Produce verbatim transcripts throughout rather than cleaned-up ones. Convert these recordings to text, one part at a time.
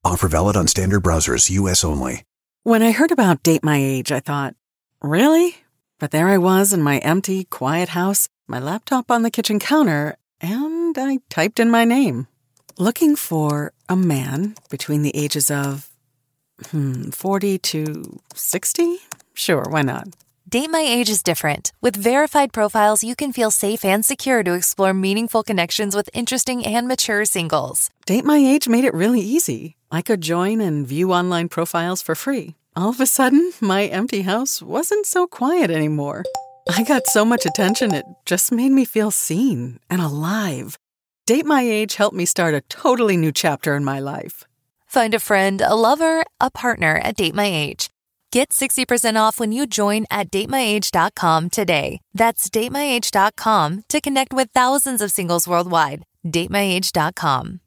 Offer valid on standard browsers, U S only. When I heard about Date My Age, I thought, really? But there I was in my empty, quiet house, my laptop on the kitchen counter, and I typed in my name. Looking for a man between the ages of, hmm, forty to sixty? Sure, why not? Date My Age is different. With verified profiles, you can feel safe and secure to explore meaningful connections with interesting and mature singles. Date My Age made it really easy. I could join and view online profiles for free. All of a sudden, my empty house wasn't so quiet anymore. I got so much attention, it just made me feel seen and alive. Date My Age helped me start a totally new chapter in my life. Find a friend, a lover, a partner at Date My Age. Get sixty percent off when you join at date my age dot com today. That's date my age dot com to connect with thousands of singles worldwide. date my age dot com.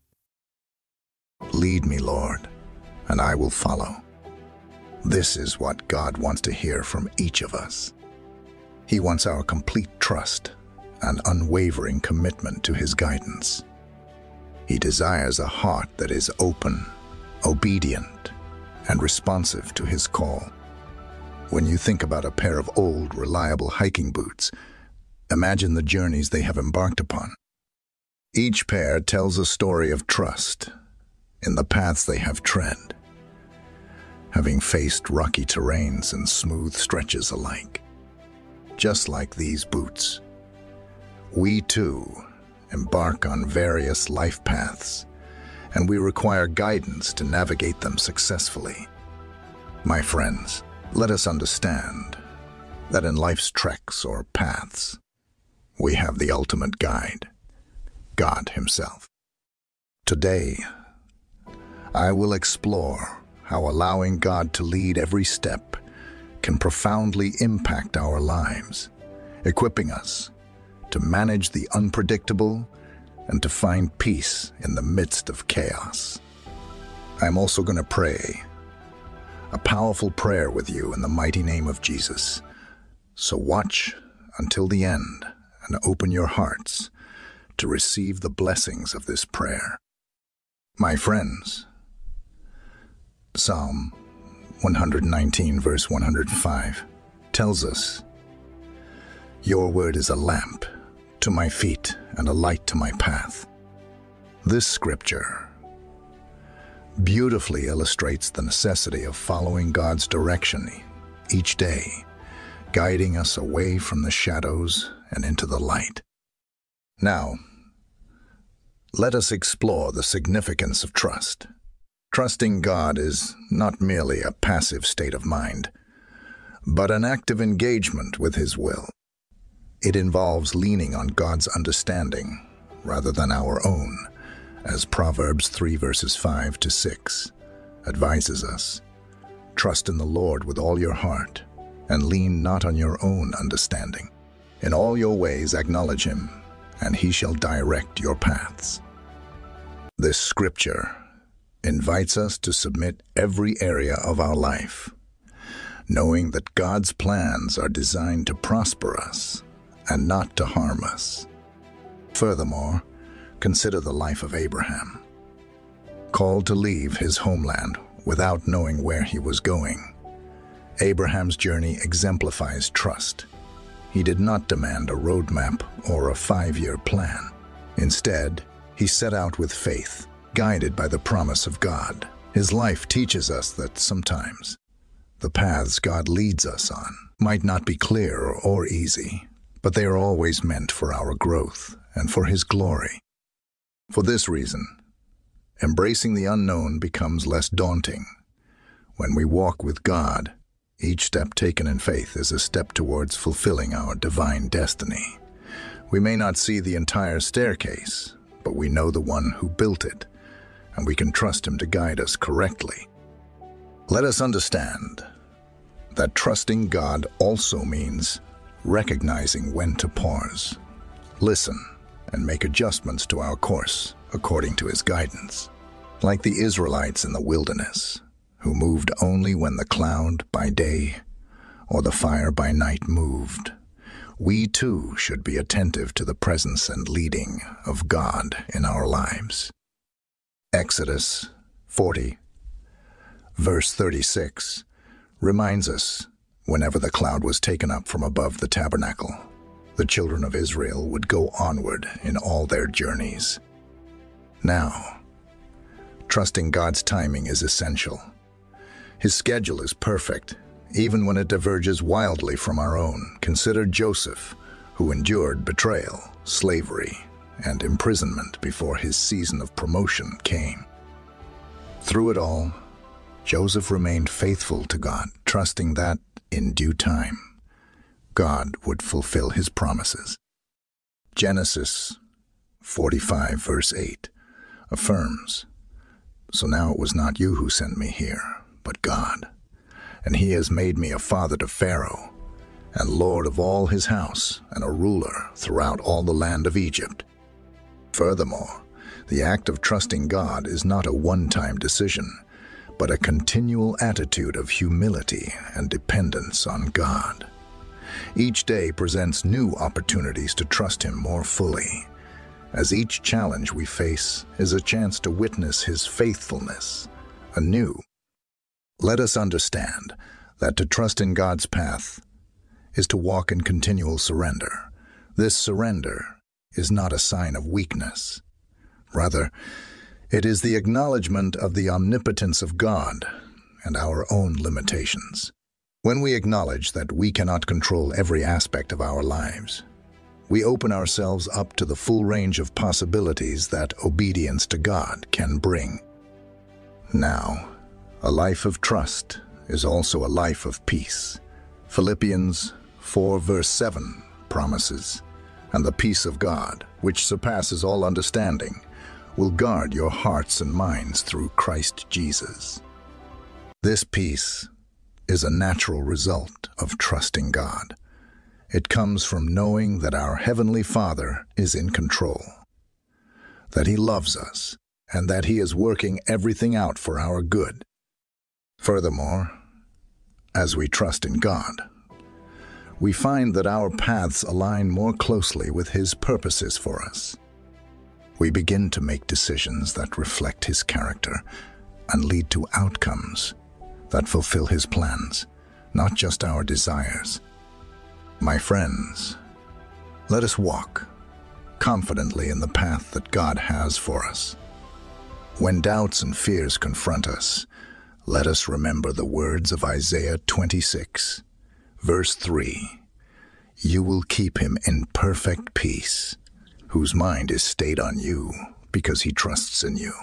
Lead me, Lord, and I will follow. This is what God wants to hear from each of us. He wants our complete trust and unwavering commitment to His guidance. He desires a heart that is open, obedient, and responsive to His call. When you think about a pair of old, reliable hiking boots, imagine the journeys they have embarked upon. Each pair tells a story of trust in the paths they have tread, having faced rocky terrains and smooth stretches alike. Just like these boots, we too embark on various life paths, and we require guidance to navigate them successfully. My friends, let us understand that in life's treks or paths, we have the ultimate guide, God Himself. Today, I will explore how allowing God to lead every step can profoundly impact our lives, equipping us to manage the unpredictable and to find peace in the midst of chaos. I'm also going to pray a powerful prayer with you in the mighty name of Jesus. So watch until the end and open your hearts to receive the blessings of this prayer. My friends, Psalm one nineteen, verse one hundred five, tells us, "Your word is a lamp to my feet and a light to my path." This scripture beautifully illustrates the necessity of following God's direction each day, guiding us away from the shadows and into the light. Now, let us explore the significance of trust. Trusting God is not merely a passive state of mind, but an active engagement with His will. It involves leaning on God's understanding rather than our own, as Proverbs three verses five to six advises us. Trust in the Lord with all your heart, and lean not on your own understanding. In all your ways acknowledge Him, and He shall direct your paths. This scripture invites us to submit every area of our life, knowing that God's plans are designed to prosper us and not to harm us. Furthermore, consider the life of Abraham. Called to leave his homeland without knowing where he was going, Abraham's journey exemplifies trust. He did not demand a roadmap or a five-year plan. Instead, he set out with faith, guided by the promise of God. His life teaches us that sometimes the paths God leads us on might not be clear or easy, but they are always meant for our growth and for His glory. For this reason, embracing the unknown becomes less daunting. When we walk with God, each step taken in faith is a step towards fulfilling our divine destiny. We may not see the entire staircase, but we know the one who built it, and we can trust Him to guide us correctly. Let us understand that trusting God also means recognizing when to pause, listen, and make adjustments to our course according to His guidance. Like the Israelites in the wilderness, who moved only when the cloud by day or the fire by night moved, we too should be attentive to the presence and leading of God in our lives. Exodus forty, Verse thirty-six reminds us, whenever the cloud was taken up from above the tabernacle, the children of Israel would go onward in all their journeys. Now, trusting God's timing is essential. His schedule is perfect, even when it diverges wildly from our own. Consider Joseph, who endured betrayal, slavery, and imprisonment before his season of promotion came. Through it all, Joseph remained faithful to God, trusting that, in due time, God would fulfill his promises. Genesis forty-five, verse eight, affirms, "So now it was not you who sent me here, but God. And he has made me a father to Pharaoh, and lord of all his house, and a ruler throughout all the land of Egypt." Furthermore, the act of trusting God is not a one-time decision, but a continual attitude of humility and dependence on God. Each day presents new opportunities to trust him more fully, as each challenge we face is a chance to witness his faithfulness anew. Let us understand that to trust in God's path is to walk in continual surrender. This surrender is not a sign of weakness. Rather, it is the acknowledgement of the omnipotence of God and our own limitations. When we acknowledge that we cannot control every aspect of our lives, we open ourselves up to the full range of possibilities that obedience to God can bring. Now, a life of trust is also a life of peace. Philippians four, verse seven promises, "And the peace of God, which surpasses all understanding, will guard your hearts and minds through Christ Jesus." This peace is a natural result of trusting God. It comes from knowing that our Heavenly Father is in control, that He loves us, and that He is working everything out for our good. Furthermore, as we trust in God, we find that our paths align more closely with His purposes for us. We begin to make decisions that reflect His character and lead to outcomes that fulfill His plans, not just our desires. My friends, let us walk confidently in the path that God has for us. When doubts and fears confront us, let us remember the words of Isaiah twenty-six, verse three. "You will keep him in perfect peace, whose mind is stayed on you, because he trusts in you."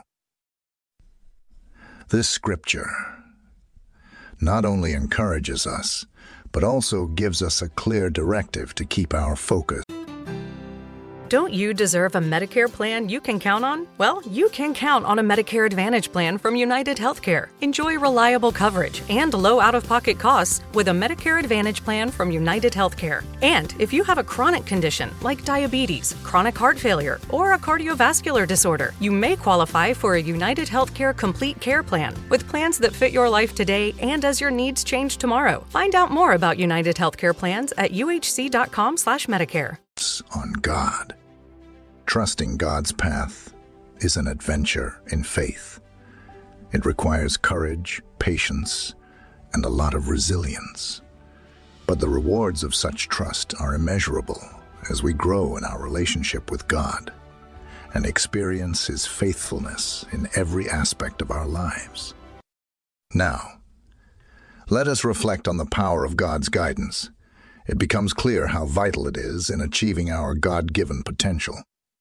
This scripture not only encourages us, but also gives us a clear directive to keep our focus. Don't you deserve a Medicare plan you can count on? Well, you can count on a Medicare Advantage plan from United Healthcare. Enjoy reliable coverage and low out-of-pocket costs with a Medicare Advantage plan from United Healthcare. And if you have a chronic condition like diabetes, chronic heart failure, or a cardiovascular disorder, you may qualify for a United Healthcare Complete Care Plan with plans that fit your life today and as your needs change tomorrow. Find out more about United Healthcare plans at U H C dot com slash Medicare. On God. Trusting God's path is an adventure in faith. It requires courage, patience, and a lot of resilience. But the rewards of such trust are immeasurable as we grow in our relationship with God and experience His faithfulness in every aspect of our lives. Now, let us reflect on the power of God's guidance. It becomes clear how vital it is in achieving our God-given potential.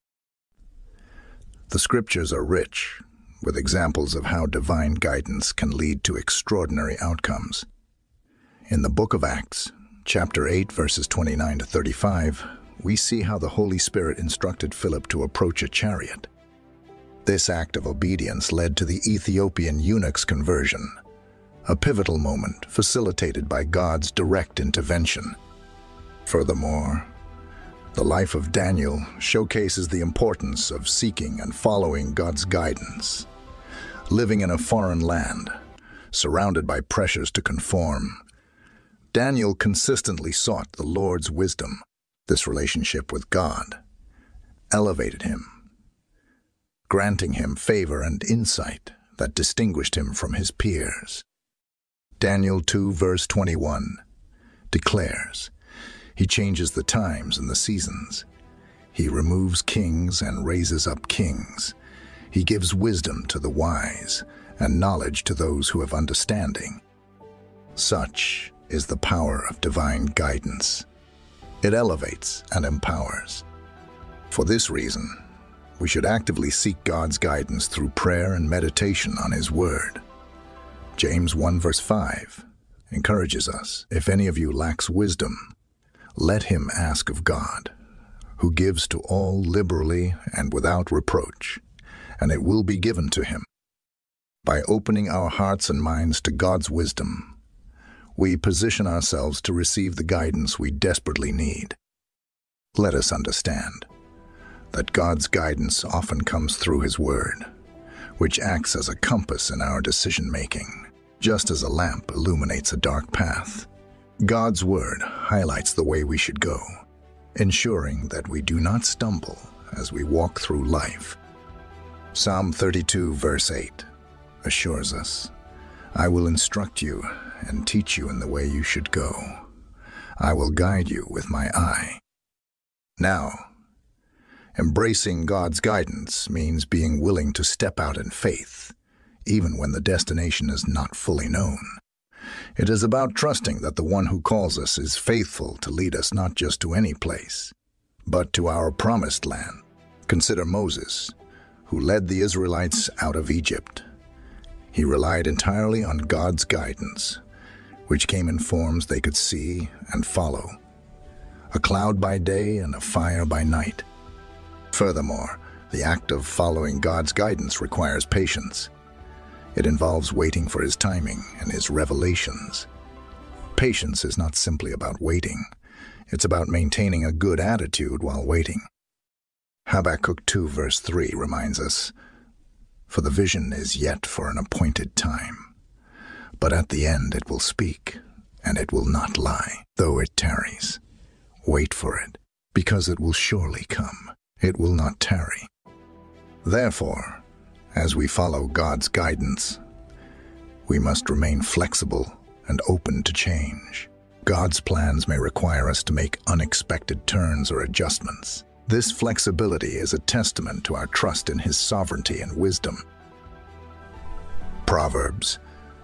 The scriptures are rich with examples of how divine guidance can lead to extraordinary outcomes. In the book of Acts, chapter eight, verses twenty-nine to thirty-five, we see how the Holy Spirit instructed Philip to approach a chariot. This act of obedience led to the Ethiopian eunuch's conversion, a pivotal moment facilitated by God's direct intervention. Furthermore, the life of Daniel showcases the importance of seeking and following God's guidance. Living in a foreign land, surrounded by pressures to conform, Daniel consistently sought the Lord's wisdom. This relationship with God elevated him, granting him favor and insight that distinguished him from his peers. Daniel two verse twenty-one declares, "He changes the times and the seasons. He removes kings and raises up kings. He gives wisdom to the wise and knowledge to those who have understanding." Such is the power of divine guidance. It elevates and empowers. For this reason, we should actively seek God's guidance through prayer and meditation on His Word. James one verse five encourages us, "If any of you lacks wisdom, let him ask of God, who gives to all liberally and without reproach, and it will be given to him." By opening our hearts and minds to God's wisdom, we position ourselves to receive the guidance we desperately need. Let us understand that God's guidance often comes through His Word, which acts as a compass in our decision-making, just as a lamp illuminates a dark path. God's Word highlights the way we should go, ensuring that we do not stumble as we walk through life. Psalm thirty-two verse eight assures us, "I will instruct you and teach you in the way you should go. I will guide you with my eye." Now, embracing God's guidance means being willing to step out in faith, even when the destination is not fully known. It is about trusting that the one who calls us is faithful to lead us not just to any place, but to our promised land. Consider Moses, who led the Israelites out of Egypt. He relied entirely on God's guidance, which came in forms they could see and follow, a cloud by day and a fire by night. Furthermore, the act of following God's guidance requires patience. It involves waiting for His timing and His revelations. Patience is not simply about waiting. It's about maintaining a good attitude while waiting. Habakkuk two verse three reminds us, "For the vision is yet for an appointed time, but at the end it will speak, and it will not lie, though it tarries. Wait for it, because it will surely come. It will not tarry." Therefore, as we follow God's guidance, we must remain flexible and open to change. God's plans may require us to make unexpected turns or adjustments. This flexibility is a testament to our trust in His sovereignty and wisdom. Proverbs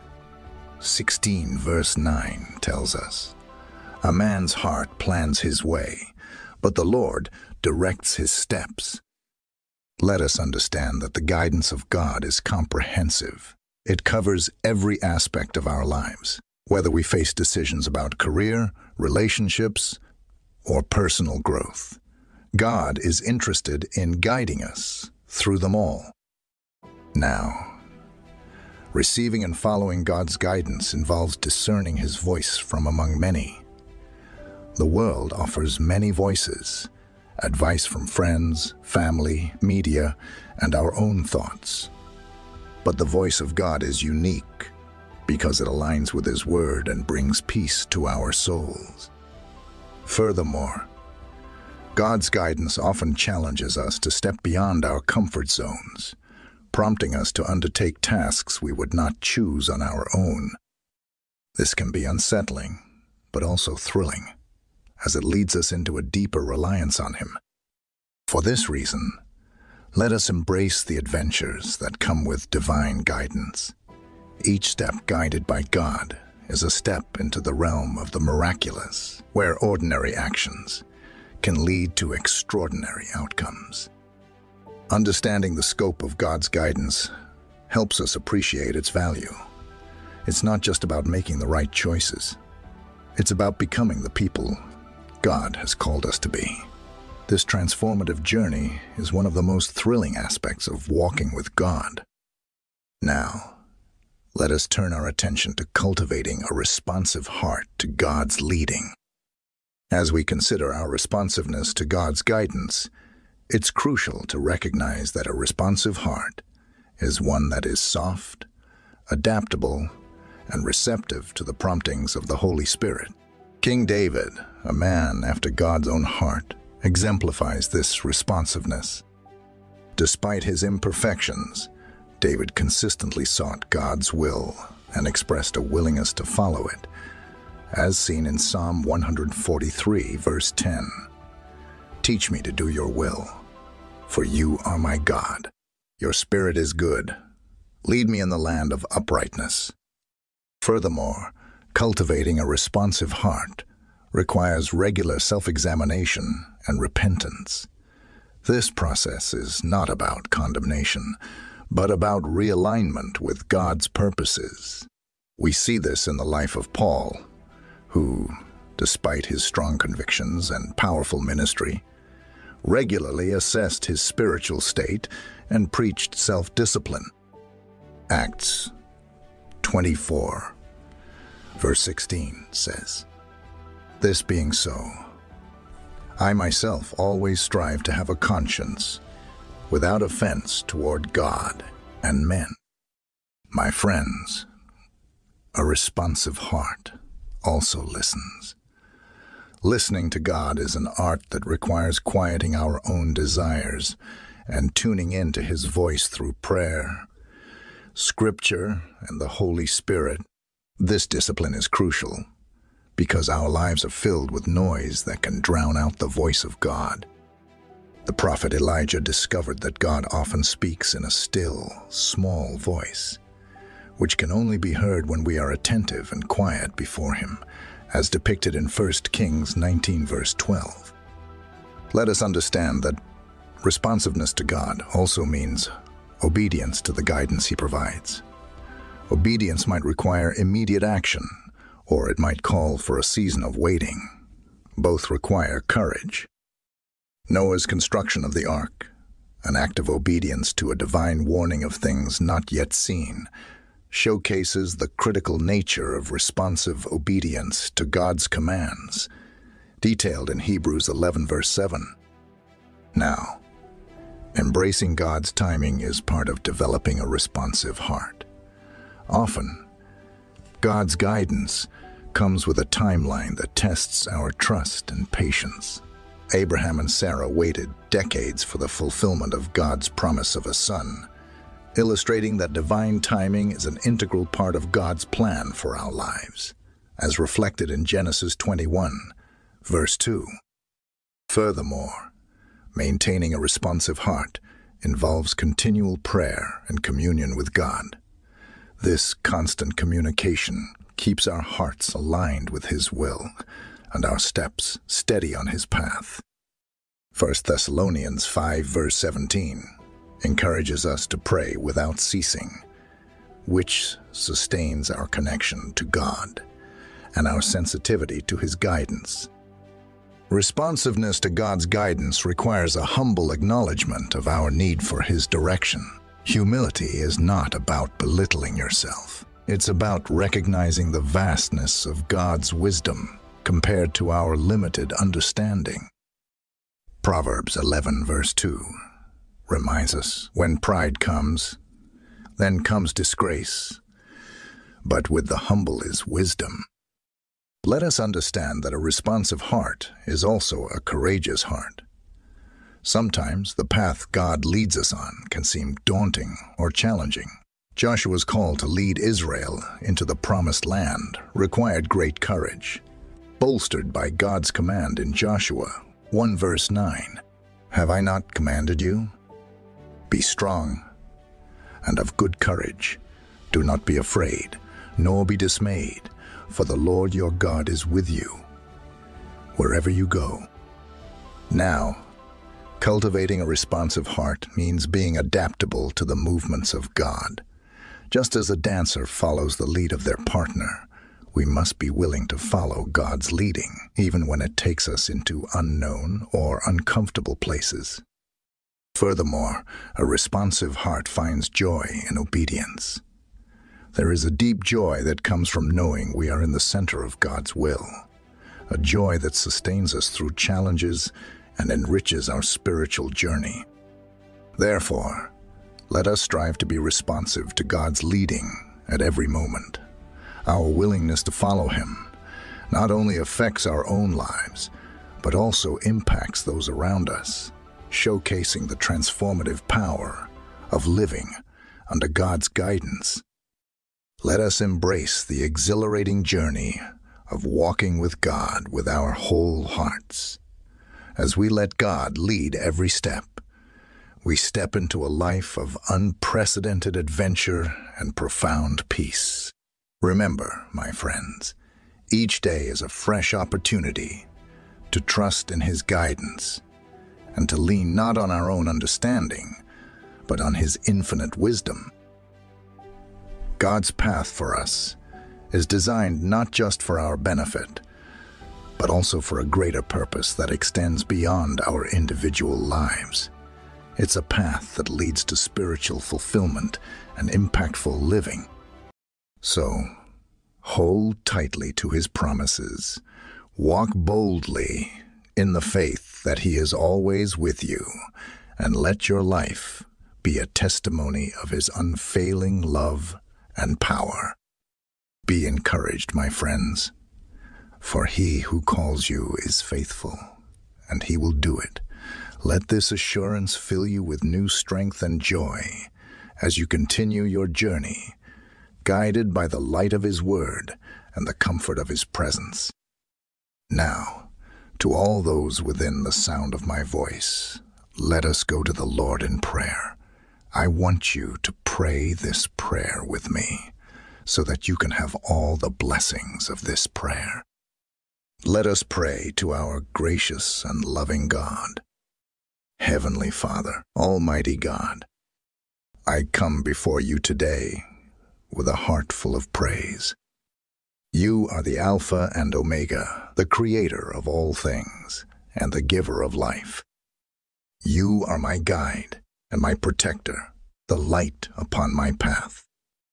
sixteen verse nine tells us, "A man's heart plans his way, but the Lord directs his steps." Let us understand that the guidance of God is comprehensive. It covers every aspect of our lives, whether we face decisions about career, relationships, or personal growth. God is interested in guiding us through them all. Now, receiving and following God's guidance involves discerning His voice from among many. The world offers many voices, advice from friends, family, media, and our own thoughts. But the voice of God is unique because it aligns with His Word and brings peace to our souls. Furthermore, God's guidance often challenges us to step beyond our comfort zones, prompting us to undertake tasks we would not choose on our own. This can be unsettling, but also thrilling, as it leads us into a deeper reliance on Him. For this reason, let us embrace the adventures that come with divine guidance. Each step guided by God is a step into the realm of the miraculous, where ordinary actions can lead to extraordinary outcomes. Understanding the scope of God's guidance helps us appreciate its value. It's not just about making the right choices. It's about becoming the people God has called us to be. This transformative journey is one of the most thrilling aspects of walking with God. Now, let us turn our attention to cultivating a responsive heart to God's leading. As we consider our responsiveness to God's guidance, it's crucial to recognize that a responsive heart is one that is soft, adaptable, and receptive to the promptings of the Holy Spirit. King David, a man after God's own heart, exemplifies this responsiveness. Despite his imperfections, David consistently sought God's will and expressed a willingness to follow it, as seen in Psalm one forty-three, verse ten. Teach me to do your will, for you are my God. Your spirit is good. Lead me in the land of uprightness. Furthermore, cultivating a responsive heart requires regular self-examination and repentance. This process is not about condemnation, but about realignment with God's purposes. We see this in the life of Paul, who, despite his strong convictions and powerful ministry, regularly assessed his spiritual state and preached self-discipline. Acts twenty-four, verse sixteen says, "This being so, I myself always strive to have a conscience without offense toward God and men." My friends, a responsive heart also listens. Listening to God is an art that requires quieting our own desires and tuning in to His voice through prayer, Scripture, and the Holy Spirit. This discipline is crucial because our lives are filled with noise that can drown out the voice of God. The prophet Elijah discovered that God often speaks in a still, small voice, which can only be heard when we are attentive and quiet before Him, as depicted in First Kings nineteen, verse twelve. Let us understand that responsiveness to God also means obedience to the guidance He provides. Obedience might require immediate action, or it might call for a season of waiting. Both require courage. Noah's construction of the ark, an act of obedience to a divine warning of things not yet seen, showcases the critical nature of responsive obedience to God's commands, detailed in Hebrews eleven, verse seven. Now, embracing God's timing is part of developing a responsive heart. Often, God's guidance comes with a timeline that tests our trust and patience. Abraham and Sarah waited decades for the fulfillment of God's promise of a son, illustrating that divine timing is an integral part of God's plan for our lives, as reflected in Genesis twenty-one, verse two. Furthermore, maintaining a responsive heart involves continual prayer and communion with God. This constant communication keeps our hearts aligned with His will and our steps steady on His path. First Thessalonians five, verse seventeen encourages us to pray without ceasing, which sustains our connection to God and our sensitivity to His guidance. Responsiveness to God's guidance requires a humble acknowledgement of our need for His direction. Humility is not about belittling yourself. It's about recognizing the vastness of God's wisdom compared to our limited understanding. Proverbs eleven, verse two reminds us, when pride comes, then comes disgrace, but with the humble is wisdom. Let us understand that a responsive heart is also a courageous heart. Sometimes the path God leads us on can seem daunting or challenging. Joshua's call to lead Israel into the promised land required great courage, bolstered by God's command in Joshua one, verse nine. "Have I not commanded you? Be strong and of good courage. Do not be afraid, nor be dismayed, for the Lord your God is with you wherever you go." Now, cultivating a responsive heart means being adaptable to the movements of God. Just as a dancer follows the lead of their partner, we must be willing to follow God's leading, even when it takes us into unknown or uncomfortable places. Furthermore, a responsive heart finds joy in obedience. There is a deep joy that comes from knowing we are in the center of God's will, a joy that sustains us through challenges and enriches our spiritual journey. Therefore, let us strive to be responsive to God's leading at every moment. Our willingness to follow Him not only affects our own lives, but also impacts those around us, showcasing the transformative power of living under God's guidance. Let us embrace the exhilarating journey of walking with God with our whole hearts. As we let God lead every step, we step into a life of unprecedented adventure and profound peace. Remember, my friends, each day is a fresh opportunity to trust in His guidance and to lean not on our own understanding, but on His infinite wisdom. God's path for us is designed not just for our benefit, but also for a greater purpose that extends beyond our individual lives. It's a path that leads to spiritual fulfillment and impactful living. So, hold tightly to His promises. Walk boldly in the faith that He is always with you, and let your life be a testimony of His unfailing love and power. Be encouraged, my friends, for He who calls you is faithful, and He will do it. Let this assurance fill you with new strength and joy as you continue your journey, guided by the light of His word and the comfort of His presence. Now, to all those within the sound of my voice, let us go to the Lord in prayer. I want you to pray this prayer with me so that you can have all the blessings of this prayer. Let us pray to our gracious and loving God. Heavenly Father, Almighty God, I come before you today with a heart full of praise. You are the Alpha and Omega, the Creator of all things, and the Giver of life. You are my guide and my protector, the light upon my path.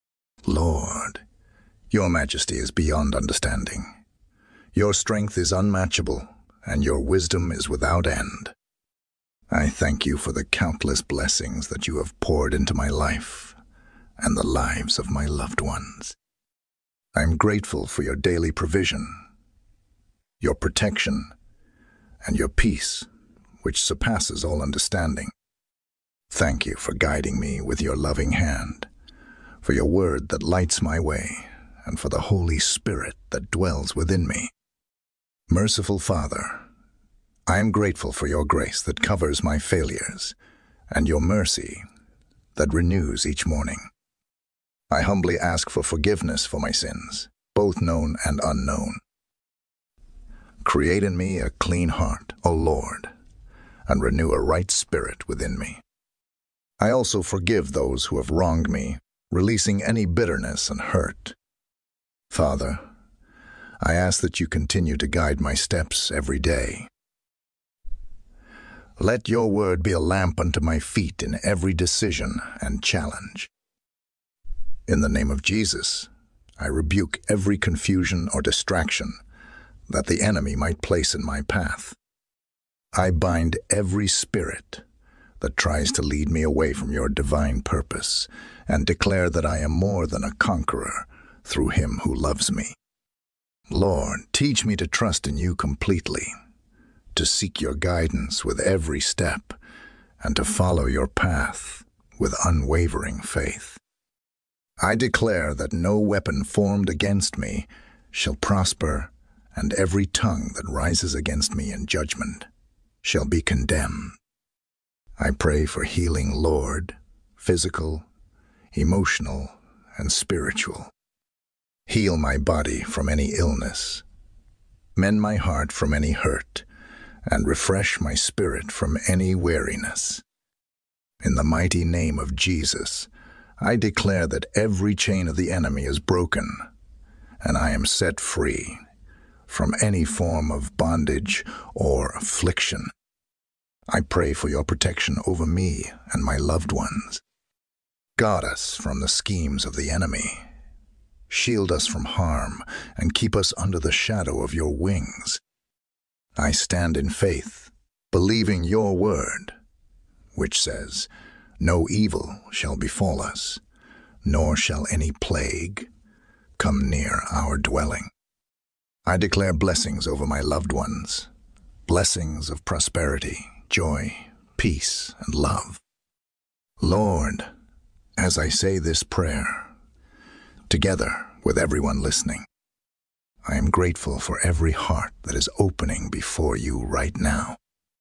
Lord, your majesty is beyond understanding. Your strength is unmatchable, and your wisdom is without end. I thank you for the countless blessings that you have poured into my life and the lives of my loved ones. I am grateful for your daily provision, your protection, and your peace, which surpasses all understanding. Thank you for guiding me with your loving hand, for your word that lights my way, and for the Holy Spirit that dwells within me. Merciful Father, I am grateful for your grace that covers my failures, and your mercy that renews each morning. I humbly ask for forgiveness for my sins, both known and unknown. Create in me a clean heart, O Lord, and renew a right spirit within me. I also forgive those who have wronged me, releasing any bitterness and hurt. Father, I ask that you continue to guide my steps every day. Let your word be a lamp unto my feet in every decision and challenge. In the name of Jesus, I rebuke every confusion or distraction that the enemy might place in my path. I bind every spirit that tries to lead me away from your divine purpose and declare that I am more than a conqueror through Him who loves me. Lord, teach me to trust in you completely, to seek your guidance with every step, and to follow your path with unwavering faith. I declare that no weapon formed against me shall prosper, and every tongue that rises against me in judgment shall be condemned. I pray for healing, Lord, physical, emotional, and spiritual. Heal my body from any illness, mend my heart from any hurt, and refresh my spirit from any weariness. In the mighty name of Jesus, I declare that every chain of the enemy is broken, and I am set free from any form of bondage or affliction. I pray for your protection over me and my loved ones. Guard us from the schemes of the enemy. Shield us from harm and keep us under the shadow of your wings. I stand in faith, believing your word, which says, "No evil shall befall us, nor shall any plague come near our dwelling." I declare blessings over my loved ones, blessings of prosperity, joy, peace, and love. Lord, As I say this prayer, together with everyone listening, I am grateful for every heart that is opening before you right now.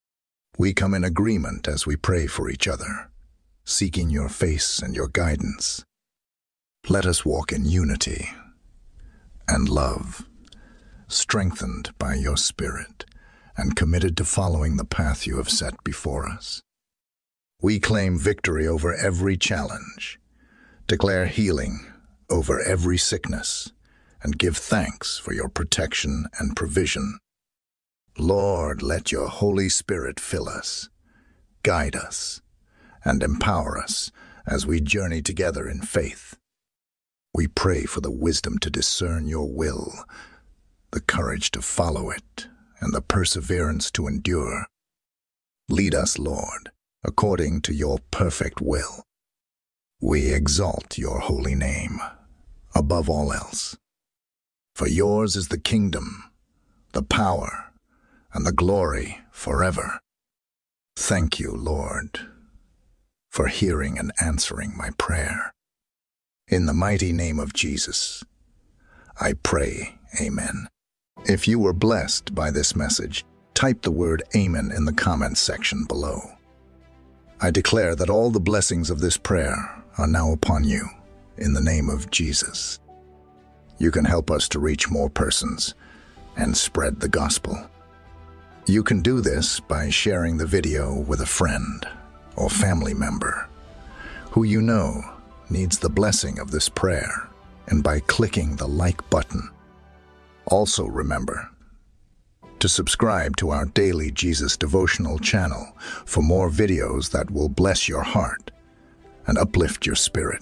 We come in agreement as we pray for each other, seeking your face and your guidance. Let us walk in unity and love, strengthened by your Spirit and committed to following the path you have set before us. We claim victory over every challenge, declare healing over every sickness, and give thanks for your protection and provision. Lord, let your Holy Spirit fill us, guide us, and empower us as we journey together in faith. We pray for the wisdom to discern your will, the courage to follow it, and the perseverance to endure. Lead us, Lord, according to your perfect will. We exalt your holy name above all else. For yours is the kingdom, the power, and the glory forever. Thank you, Lord, for hearing and answering my prayer. In the mighty name of Jesus, I pray, Amen. If you were blessed by this message, type the word Amen in the comments section below. I declare that all the blessings of this prayer are now upon you, in the name of Jesus. You can help us to reach more persons and spread the gospel. You can do this by sharing the video with a friend or family member who you know needs the blessing of this prayer, and by clicking the like button. Also remember to subscribe to our daily Jesus devotional channel for more videos that will bless your heart and uplift your spirit.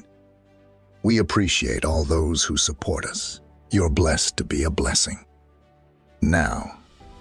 We appreciate all those who support us. You're blessed to be a blessing. Now,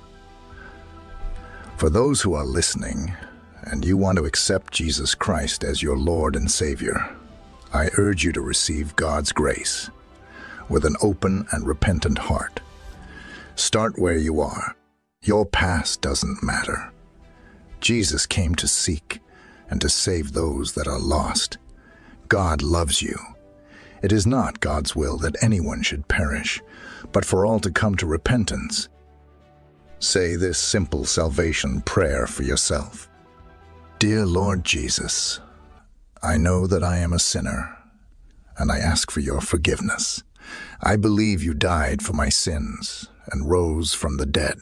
for those who are listening and you want to accept Jesus Christ as your Lord and Savior, I urge you to receive God's grace with an open and repentant heart. Start where you are. Your past doesn't matter. Jesus came to seek and to save those that are lost. God loves you. It is not God's will that anyone should perish, but for all to come to repentance. Say this simple salvation prayer for yourself. Dear Lord Jesus, I know that I am a sinner, and I ask for your forgiveness. I believe you died for my sins and rose from the dead.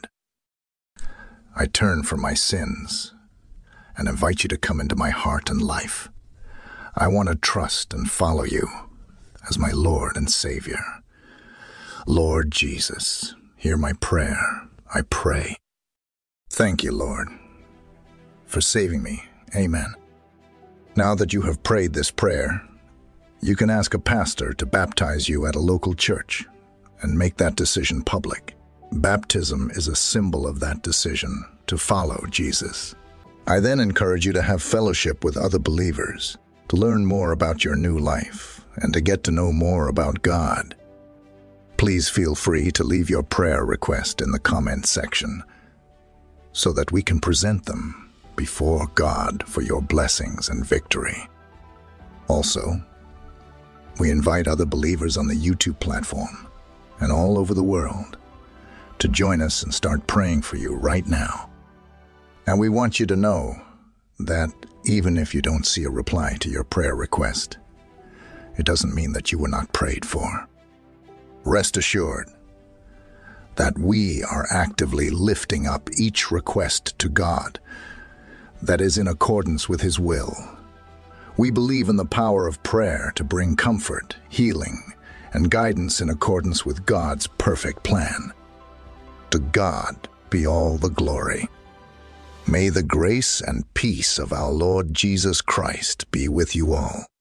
I turn from my sins and invite you to come into my heart and life. I want to trust and follow you as my Lord and Savior. Lord Jesus, hear my prayer, I pray. Thank you, Lord, for saving me. Amen. Now that you have prayed this prayer, you can ask a pastor to baptize you at a local church and make that decision public. Baptism is a symbol of that decision to follow Jesus. I then encourage you to have fellowship with other believers, to learn more about your new life, and to get to know more about God. Please feel free to leave your prayer request in the comments section so that we can present them before God for your blessings and victory. Also, we invite other believers on the YouTube platform and all over the world to join us and start praying for you right now. And we want you to know that even if you don't see a reply to your prayer request, it doesn't mean that you were not prayed for. Rest assured that we are actively lifting up each request to God that is in accordance with His will. We believe in the power of prayer to bring comfort, healing, and guidance in accordance with God's perfect plan. To God be all the glory. May the grace and peace of our Lord Jesus Christ be with you all.